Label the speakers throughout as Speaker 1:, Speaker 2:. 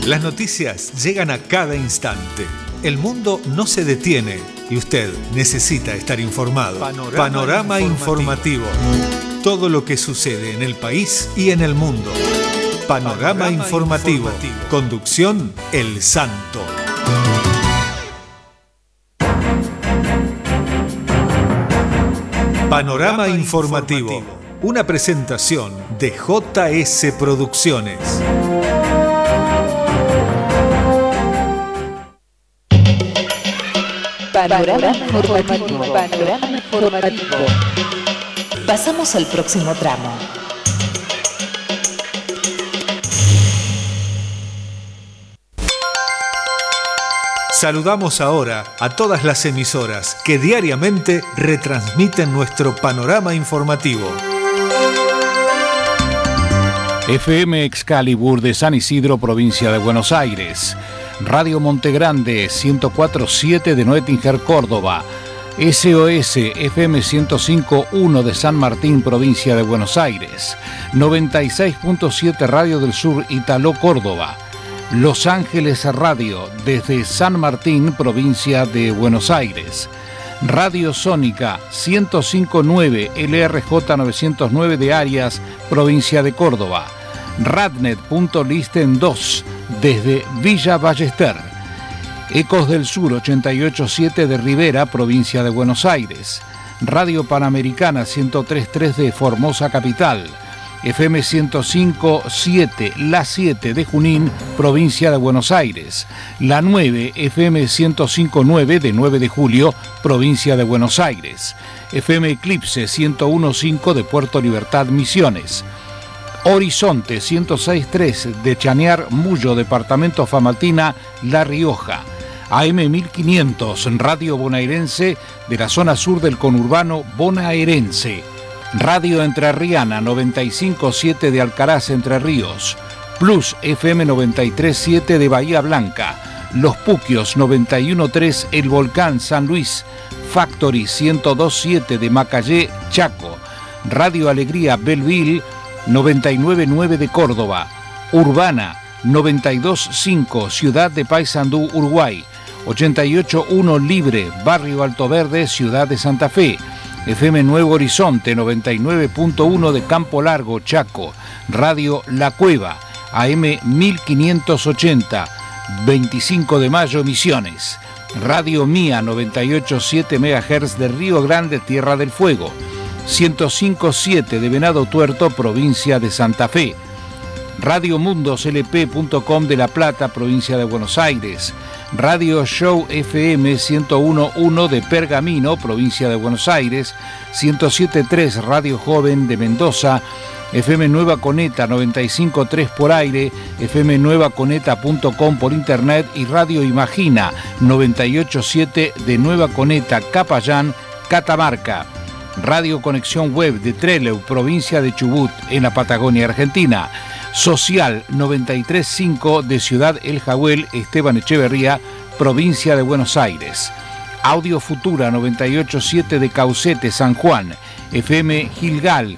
Speaker 1: Las noticias llegan a cada instante. El mundo no se detiene y usted necesita estar informado. Panorama informativo. Todo lo que sucede en el país y en el mundo. Panorama informativo. Conducción El Santo. Panorama informativo. Una presentación de JS Producciones.
Speaker 2: Panorama informativo. Panorama informativo. Pasamos al próximo tramo.
Speaker 1: Saludamos ahora a todas las emisoras que diariamente retransmiten nuestro panorama informativo.
Speaker 3: FM Excalibur de San Isidro, provincia de Buenos Aires. Radio Montegrande 104.7 de Noetinger, Córdoba. SOS FM 105.1 de San Martín, provincia de Buenos Aires. 96.7 Radio del Sur, Italó, Córdoba. Los Ángeles Radio desde San Martín, provincia de Buenos Aires. Radio Sónica 105.9 LRJ 909 de Arias, provincia de Córdoba. Radnet.listen 2 desde Villa Ballester. Ecos del Sur 88.7 de Rivera, provincia de Buenos Aires. Radio Panamericana 103.3 de Formosa Capital. FM 105.7 La 7 de Junín, provincia de Buenos Aires. La 9 FM 105.9 de 9 de Julio, provincia de Buenos Aires. FM Eclipse 101.5 de Puerto Libertad, Misiones. Horizonte 106.3 de Chañar, Mullo, departamento Famatina, La Rioja. AM 1500 Radio Bonaerense de la zona sur del conurbano bonaerense. Radio Entrerriana 95.7 de Alcaraz, Entre Ríos. Plus FM 93.7 de Bahía Blanca. Los Puquios 91.3 El Volcán, San Luis. Factory 102.7 de Macayé, Chaco. Radio Alegría Belleville 99.9 de Córdoba. Urbana 92.5 Ciudad de Paysandú, Uruguay. 88.1 Libre, Barrio Alto Verde, Ciudad de Santa Fe. FM Nuevo Horizonte 99.1 de Campo Largo, Chaco. Radio La Cueva, AM 1580, 25 de mayo, Misiones. Radio Mía 98.7 MHz de Río Grande, Tierra del Fuego. 105.7 de Venado Tuerto, provincia de Santa Fe. Radio Mundoslp.com de La Plata, provincia de Buenos Aires. Radio Show FM 101.1 de Pergamino, provincia de Buenos Aires. 107.3 Radio Joven de Mendoza. FM Nueva Coneta 95.3 por aire. FM nuevaconeta.com por internet. Y Radio Imagina 98.7 de Nueva Coneta, Capayán, Catamarca. Radio Conexión Web de Trelew, provincia de Chubut, en la Patagonia Argentina. Social 93.5 de Ciudad El Jahuel, Esteban Echeverría, provincia de Buenos Aires. Audio Futura 98.7 de Caucete, San Juan. FM Gilgal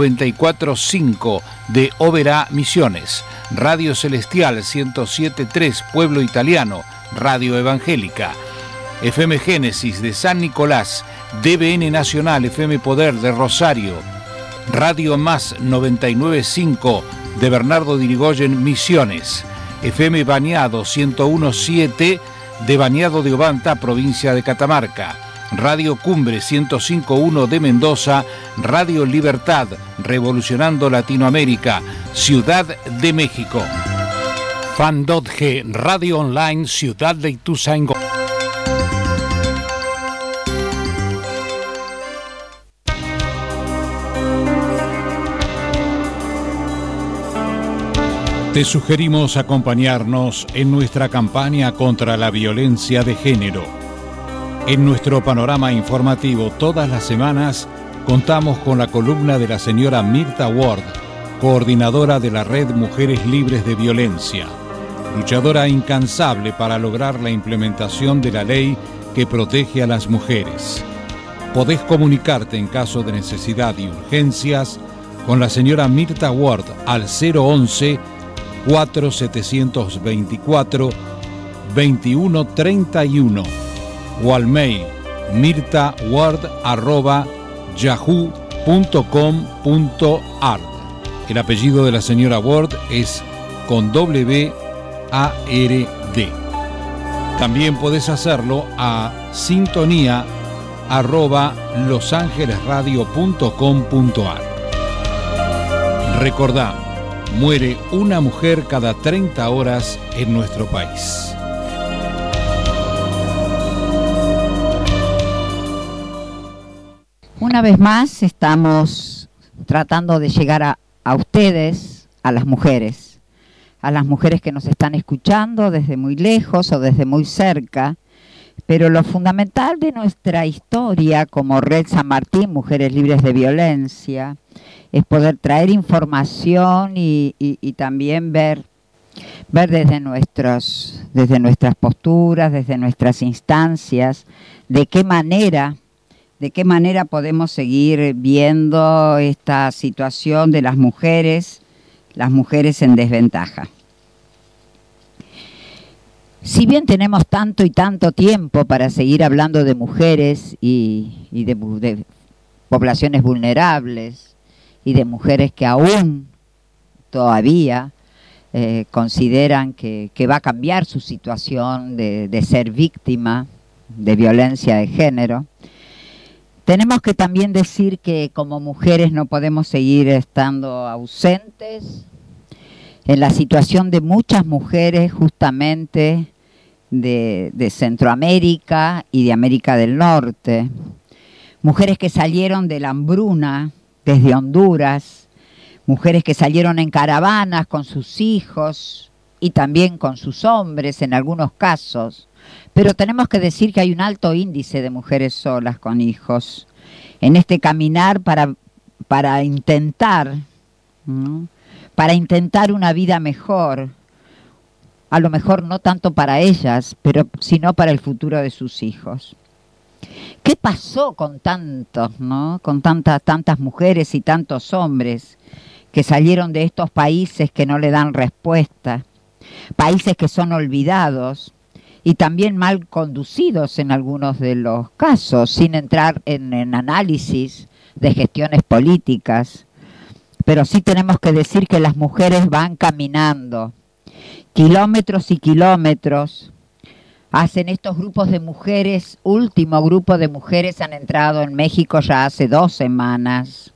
Speaker 3: 94.5 de Oberá, Misiones. Radio Celestial 107.3 Pueblo Italiano, Radio Evangélica. FM Génesis de San Nicolás. DBN Nacional, FM Poder de Rosario. Radio Más 99.5 de Bernardo de Irigoyen, Misiones. FM Bañado 101.7 de Bañado de Obanta, provincia de Catamarca. Radio Cumbre 105.1 de Mendoza. Radio Libertad, revolucionando Latinoamérica, Ciudad de México. Fandotge, Radio Online, Ciudad de Ituzaingó. Te sugerimos acompañarnos en nuestra campaña contra la violencia de género. En nuestro panorama informativo todas las semanas contamos con la columna de la señora Mirta Ward, coordinadora de la Red Mujeres Libres de Violencia, luchadora incansable para lograr la implementación de la ley que protege a las mujeres. Podés comunicarte en caso de necesidad y urgencias con la señora Mirta Ward al 011 4724-2131 o al mail mirtaward@yahoo.com.ar. El apellido de la señora Ward es con W-A-R-D. También podés hacerlo a sintonía@losangelesradio.com.ar. Recordá, muere una mujer cada 30 horas en nuestro país.
Speaker 4: Una vez más estamos tratando de llegar a ustedes, a las mujeres que nos están escuchando desde muy lejos o desde muy cerca, pero lo fundamental de nuestra historia como Red San Martín, Mujeres Libres de Violencia, es poder traer información y también ver desde nuestras posturas, desde nuestras instancias, de qué manera podemos seguir viendo esta situación de las mujeres en desventaja. Si bien tenemos tanto y tanto tiempo para seguir hablando de mujeres y de poblaciones vulnerables y de mujeres que aún todavía consideran que va a cambiar su situación de ser víctima de violencia de género, tenemos que también decir que como mujeres no podemos seguir estando ausentes en la situación de muchas mujeres justamente de Centroamérica y de América del Norte. Mujeres que salieron de la hambruna desde Honduras, mujeres que salieron en caravanas con sus hijos y también con sus hombres en algunos casos. Pero tenemos que decir que hay un alto índice de mujeres solas con hijos en este caminar para intentar, ¿no?, para intentar una vida mejor, a lo mejor no tanto para ellas, sino para el futuro de sus hijos. ¿Qué pasó con tantos, ¿no?, con tantas mujeres y tantos hombres que salieron de estos países que no le dan respuesta, países que son olvidados y también mal conducidos en algunos de los casos, sin entrar en análisis de gestiones políticas? Pero sí tenemos que decir que las mujeres van caminando kilómetros y kilómetros. Hacen estos grupos de mujeres, último grupo de mujeres han entrado en México ya hace 2 semanas.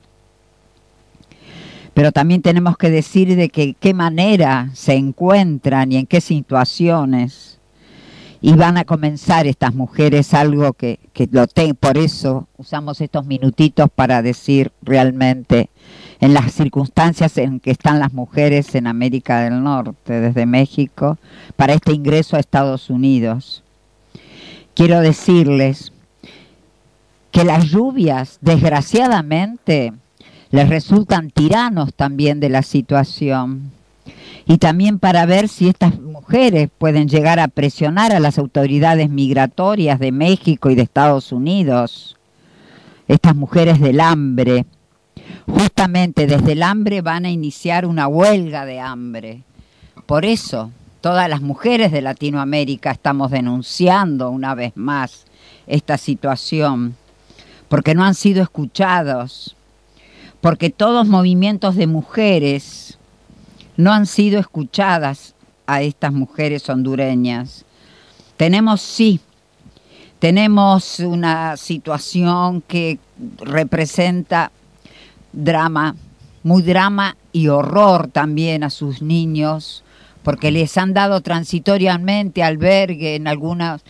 Speaker 4: Pero también tenemos que decir de qué manera se encuentran y en qué situaciones. Y van a comenzar estas mujeres algo por eso usamos estos minutitos para decir realmente en las circunstancias en que están las mujeres en América del Norte, desde México, para este ingreso a Estados Unidos. Quiero decirles que las lluvias, desgraciadamente, les resultan tiranos también de la situación. Y también para ver si estas mujeres pueden llegar a presionar a las autoridades migratorias de México y de Estados Unidos. Estas mujeres del hambre, justamente desde el hambre van a iniciar una huelga de hambre. Por eso, todas las mujeres de Latinoamérica estamos denunciando una vez más esta situación, porque no han sido escuchados, porque todos movimientos de mujeres no han sido escuchadas a estas mujeres hondureñas. Tenemos una situación que representa drama y horror también a sus niños, porque les han dado transitoriamente albergue en algunos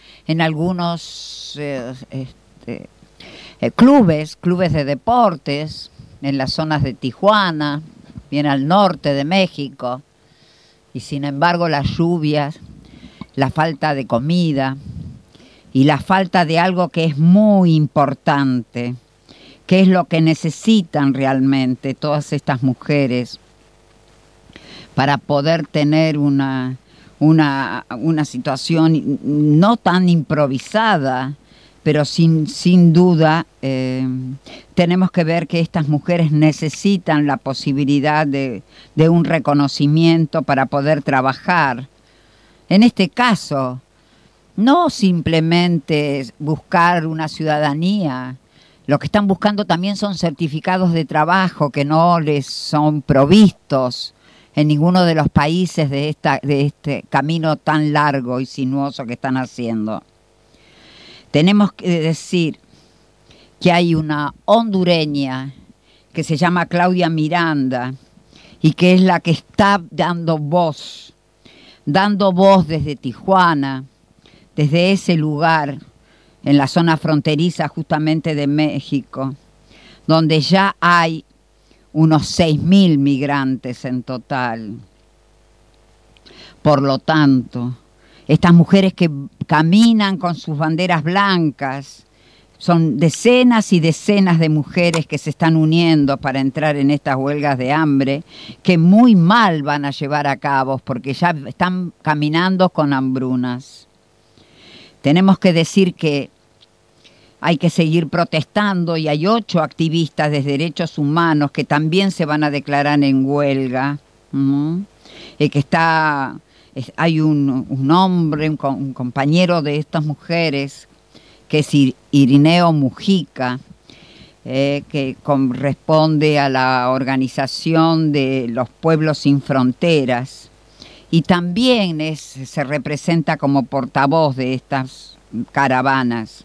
Speaker 4: clubes de deportes en las zonas de Tijuana, bien al norte de México, y sin embargo las lluvias, la falta de comida y la falta de algo que es muy importante, que es lo que necesitan realmente todas estas mujeres para poder tener una situación no tan improvisada pero sin duda tenemos que ver que estas mujeres necesitan la posibilidad de un reconocimiento para poder trabajar. En este caso, no simplemente buscar una ciudadanía, lo que están buscando también son certificados de trabajo que no les son provistos en ninguno de los países de este camino tan largo y sinuoso que están haciendo. Tenemos que decir que hay una hondureña que se llama Claudia Miranda y que es la que está dando voz desde Tijuana, desde ese lugar, en la zona fronteriza justamente de México, donde ya hay unos 6.000 migrantes en total. Por lo tanto, estas mujeres que caminan con sus banderas blancas, son decenas y decenas de mujeres que se están uniendo para entrar en estas huelgas de hambre, que muy mal van a llevar a cabo porque ya están caminando con hambrunas. Tenemos que decir que hay que seguir protestando y hay 8 activistas de derechos humanos que también se van a declarar en huelga. Hay un hombre, un compañero de estas mujeres, que es Irineo Mujica, que corresponde a la Organización de los Pueblos Sin Fronteras, y también se representa como portavoz de estas caravanas.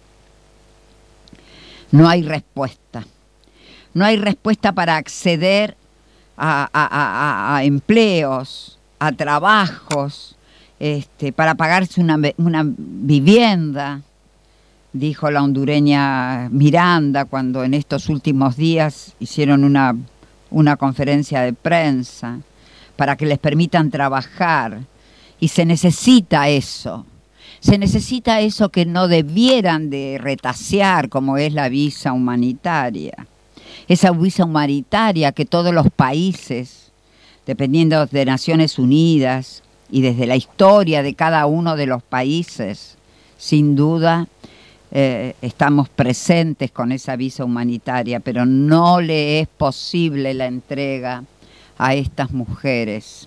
Speaker 4: No hay respuesta. No hay respuesta para acceder a empleos, a trabajos, para pagarse una vivienda, dijo la hondureña Miranda cuando en estos últimos días hicieron una conferencia de prensa para que les permitan trabajar. Y se necesita eso. Se necesita eso que no debieran de retasear, como es la visa humanitaria. Esa visa humanitaria que todos los países, dependiendo de Naciones Unidas y desde la historia de cada uno de los países, sin duda estamos presentes con esa visa humanitaria, pero no le es posible la entrega a estas mujeres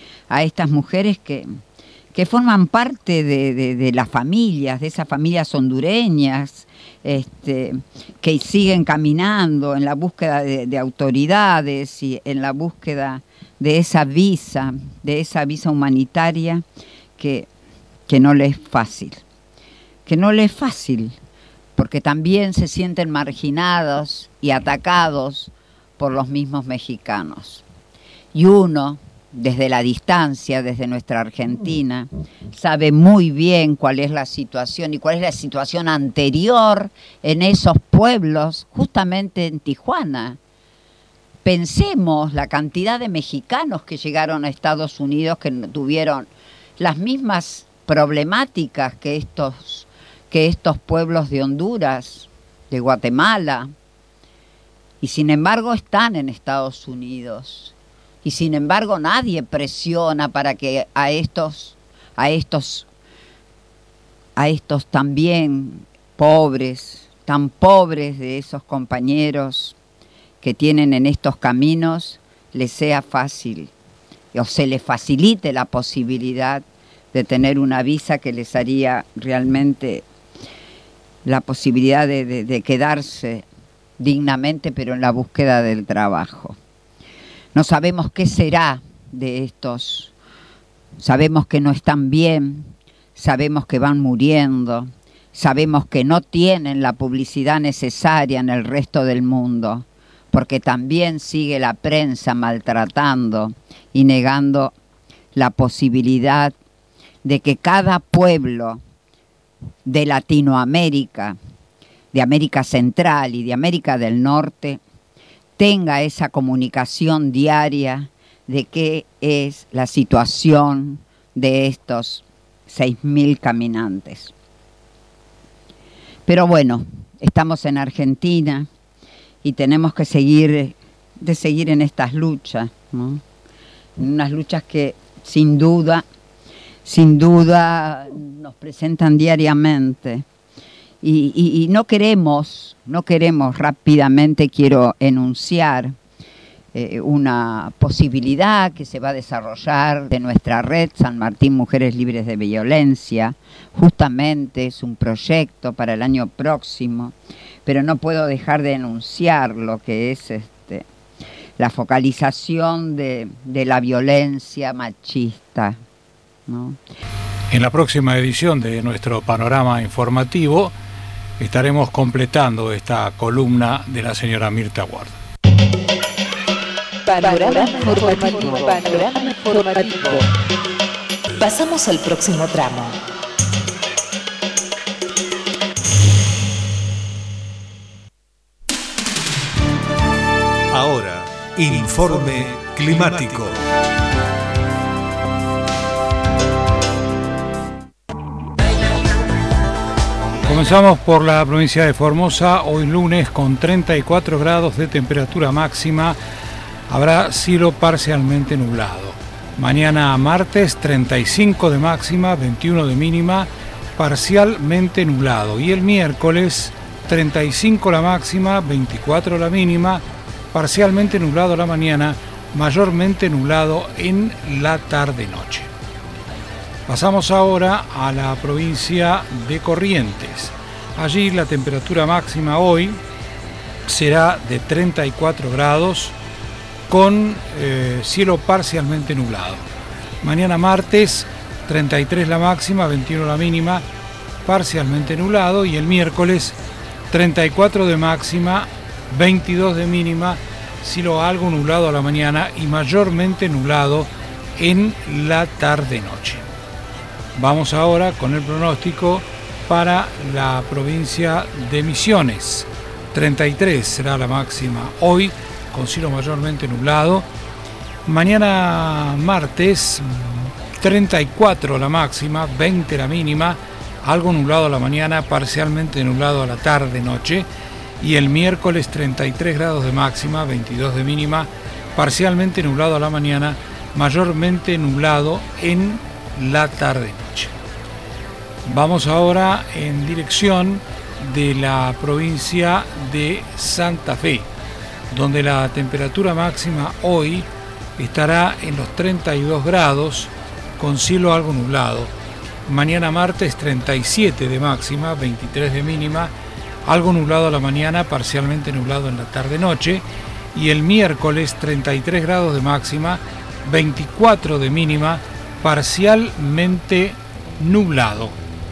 Speaker 4: que forman parte de las familias, de esas familias hondureñas, que siguen caminando en la búsqueda de autoridades y en la búsqueda de esa visa humanitaria que no le es fácil. Que no le es fácil, porque también se sienten marginados y atacados por los mismos mexicanos. Y uno, desde la distancia, desde nuestra Argentina, sabe muy bien cuál es la situación y cuál es la situación anterior en esos pueblos, justamente en Tijuana. Pensemos la cantidad de mexicanos que llegaron a Estados Unidos que tuvieron las mismas problemáticas que estos pueblos de Honduras, de Guatemala, y sin embargo están en Estados Unidos. Y sin embargo nadie presiona para que a estos también pobres, tan pobres de esos compañeros que tienen en estos caminos, les sea fácil o se les facilite la posibilidad de tener una visa que les haría realmente la posibilidad de quedarse dignamente, pero en la búsqueda del trabajo. No sabemos qué será de estos, sabemos que no están bien, sabemos que van muriendo, sabemos que no tienen la publicidad necesaria en el resto del mundo, porque también sigue la prensa maltratando y negando la posibilidad de que cada pueblo de Latinoamérica, de América Central y de América del Norte tenga esa comunicación diaria de qué es la situación de estos 6.000 caminantes. Pero bueno, estamos en Argentina y tenemos que seguir en estas luchas, ¿no? En unas luchas que sin duda nos presentan diariamente Y no queremos rápidamente, quiero enunciar una posibilidad que se va a desarrollar de nuestra red San Martín Mujeres Libres de Violencia. Justamente es un proyecto para el año próximo, pero no puedo dejar de enunciar lo que es la focalización de la violencia machista, ¿no?
Speaker 3: En la próxima edición de nuestro panorama informativo estaremos completando esta columna de la señora Mirta Ward.
Speaker 2: Panorama informativo. Panorama informativo. Pasamos al próximo tramo.
Speaker 1: Ahora, informe climático.
Speaker 3: Comenzamos por la provincia de Formosa, hoy lunes con 34 grados de temperatura máxima, habrá cielo parcialmente nublado. Mañana martes 35 de máxima, 21 de mínima, parcialmente nublado. Y el miércoles 35 la máxima, 24 la mínima, parcialmente nublado a la mañana, mayormente nublado en la tarde-noche. Pasamos ahora a la provincia de Corrientes. Allí la temperatura máxima hoy será de 34 grados con cielo parcialmente nublado. Mañana martes 33 la máxima, 21 la mínima, parcialmente nublado. Y el miércoles 34 de máxima, 22 de mínima, cielo algo nublado a la mañana y mayormente nublado en la tarde-noche. Vamos ahora con el pronóstico para la provincia de Misiones. 33 será la máxima hoy, con cielo mayormente nublado. Mañana martes 34 la máxima, 20 la mínima, algo nublado a la mañana, parcialmente nublado a la tarde-noche. Y el miércoles 33 grados de máxima, 22 de mínima, parcialmente nublado a la mañana, mayormente nublado en la tarde-noche. Vamos ahora en dirección de la provincia de Santa Fe, donde la temperatura máxima hoy estará en los 32 grados con cielo algo nublado. Mañana martes 37 de máxima, 23 de mínima, algo nublado a la mañana, parcialmente nublado en la tarde-noche. Y el miércoles 33 grados de máxima, 24 de mínima, parcialmente nublado.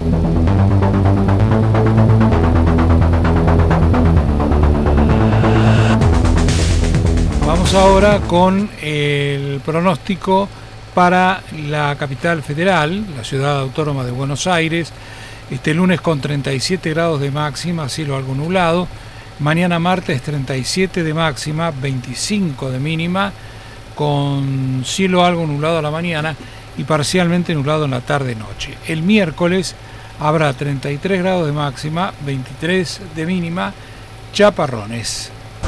Speaker 3: Vamos ahora con el pronóstico para la capital federal, la ciudad autónoma de Buenos Aires. Este lunes con 37 grados de máxima, cielo algo nublado. Mañana martes 37 de máxima, 25 de mínima, con cielo algo nublado a la mañana y parcialmente nublado en la tarde-noche. El miércoles habrá 33 grados de máxima, 23 de mínima, chaparrones.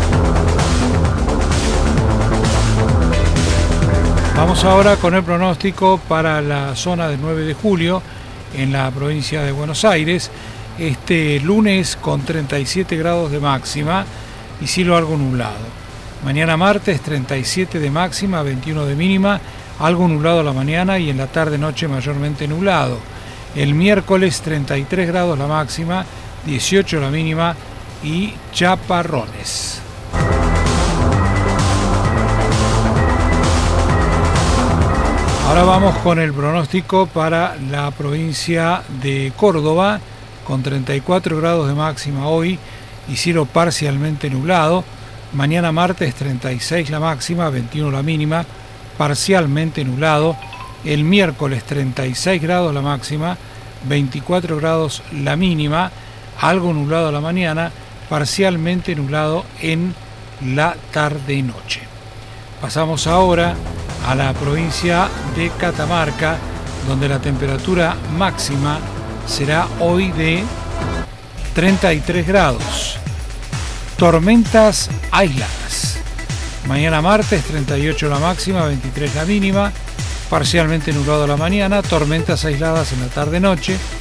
Speaker 3: Vamos ahora con el pronóstico para la zona del 9 de julio en la provincia de Buenos Aires. Este lunes con 37 grados de máxima y cielo algo nublado. Mañana martes 37 de máxima, 21 de mínima, algo nublado a la mañana y en la tarde-noche mayormente nublado. El miércoles 33 grados la máxima, 18 la mínima y chaparrones. Ahora vamos con el pronóstico para la provincia de Córdoba, con 34 grados de máxima hoy y cielo parcialmente nublado. Mañana martes 36 la máxima, 21 la mínima, parcialmente nublado. El miércoles 36 grados la máxima, 24 grados la mínima, algo nublado a la mañana, parcialmente nublado en la tarde-noche. Pasamos ahora a la provincia de Catamarca, donde la temperatura máxima será hoy de 33 grados. Tormentas aisladas. Mañana martes 38 la máxima, 23 la mínima, parcialmente nublado a la mañana, tormentas aisladas en la tarde-noche.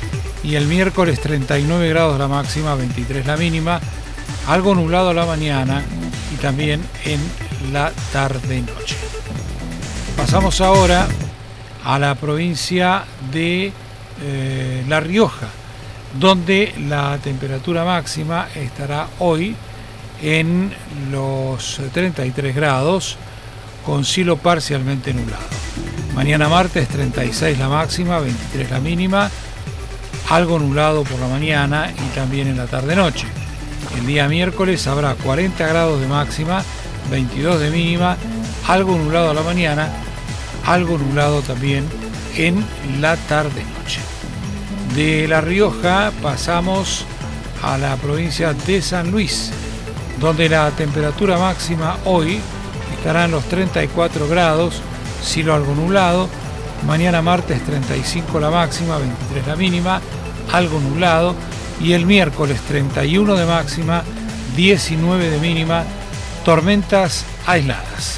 Speaker 3: y el miércoles 39 grados la máxima, 23 la mínima, algo nublado a la mañana y también en la tarde-noche. Pasamos ahora a la provincia de La Rioja, donde la temperatura máxima estará hoy en los 33 grados, con cielo parcialmente nublado. Mañana martes 36 la máxima, 23 la mínima, algo nublado por la mañana y también en la tarde-noche. El día miércoles habrá 40 grados de máxima, 22 de mínima, algo nublado a la mañana, algo nublado también en la tarde-noche. De La Rioja pasamos a la provincia de San Luis, donde la temperatura máxima hoy estará en los 34 grados, cielo algo nublado. Mañana martes 35 la máxima, 23 la mínima, algo nublado. Y el miércoles 31 de máxima, 19 de mínima, tormentas aisladas.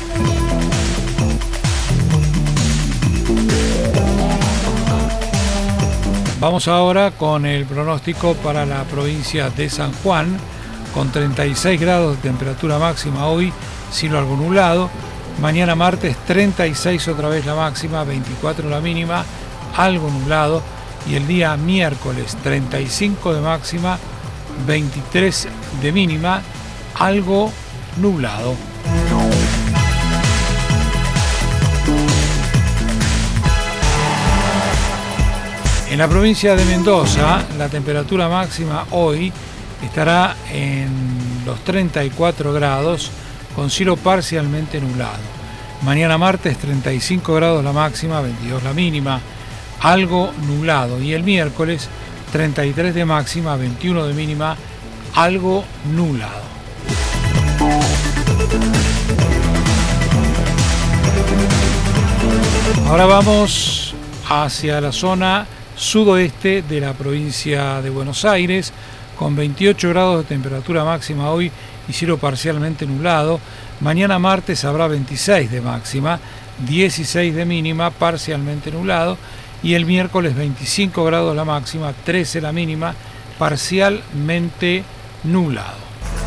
Speaker 3: Vamos ahora con el pronóstico para la provincia de San Juan, con 36 grados de temperatura máxima hoy, cielo algo nublado. Mañana martes 36 otra vez la máxima, 24 la mínima, algo nublado. Y el día miércoles 35 de máxima, 23 de mínima, algo nublado. En la provincia de Mendoza, la temperatura máxima hoy estará en los 34 grados, con cielo parcialmente nublado. Mañana martes 35 grados la máxima, 22 la mínima, algo nublado. Y el miércoles 33 de máxima, 21 de mínima, algo nublado. Ahora vamos hacia la zona sudoeste de la provincia de Buenos Aires, con 28 grados de temperatura máxima hoy y cielo parcialmente nublado. Mañana martes habrá 26 de máxima, 16 de mínima, parcialmente nublado. Y el miércoles 25 grados la máxima, 13 la mínima, parcialmente nublado.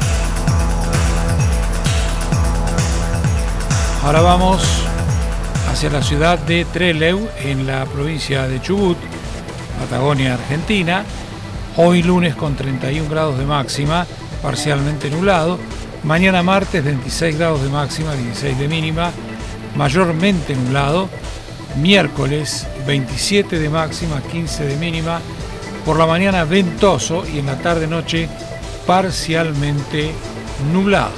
Speaker 3: Ahora vamos hacia la ciudad de Trelew, en la provincia de Chubut, Patagonia, Argentina. Hoy lunes con 31 grados de máxima, parcialmente nublado. Mañana martes 26 grados de máxima, 16 de mínima, mayormente nublado. Miércoles 27 de máxima, 15 de mínima. Por la mañana ventoso y en la tarde-noche parcialmente nublado.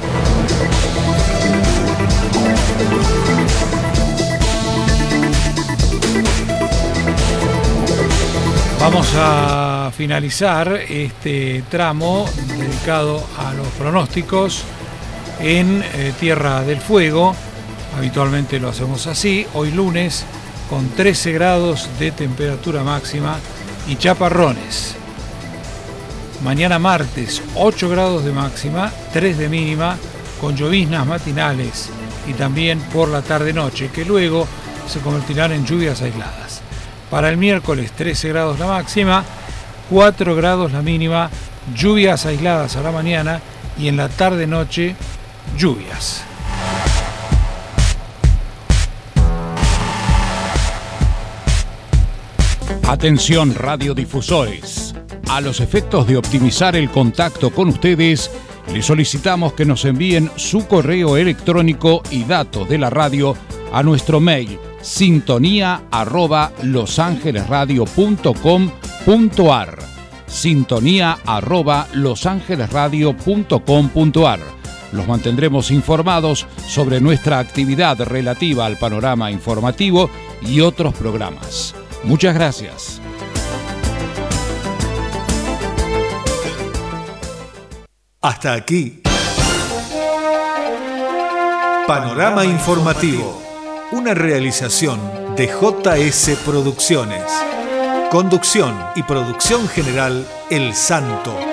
Speaker 3: Vamos a finalizar este tramo dedicado a los pronósticos en Tierra del Fuego. Habitualmente lo hacemos así. Hoy lunes con 13 grados de temperatura máxima y chaparrones. Mañana martes 8 grados de máxima, 3 de mínima, con lloviznas matinales y también por la tarde-noche, que luego se convertirán en lluvias aisladas. Para el miércoles 13 grados la máxima, 4 grados la mínima, lluvias aisladas a la mañana y en la tarde-noche lluvias.
Speaker 5: Atención radiodifusores. A los efectos de optimizar el contacto con ustedes, les solicitamos que nos envíen su correo electrónico y datos de la radio a nuestro mail sintonía@losangelesradio.com.ar sintonía@losangelesradio.com.ar. Los mantendremos informados sobre nuestra actividad relativa al panorama informativo y otros programas. Muchas gracias.
Speaker 1: Hasta aquí. Panorama Informativo. Una realización de JS Producciones. Conducción y producción general El Santo.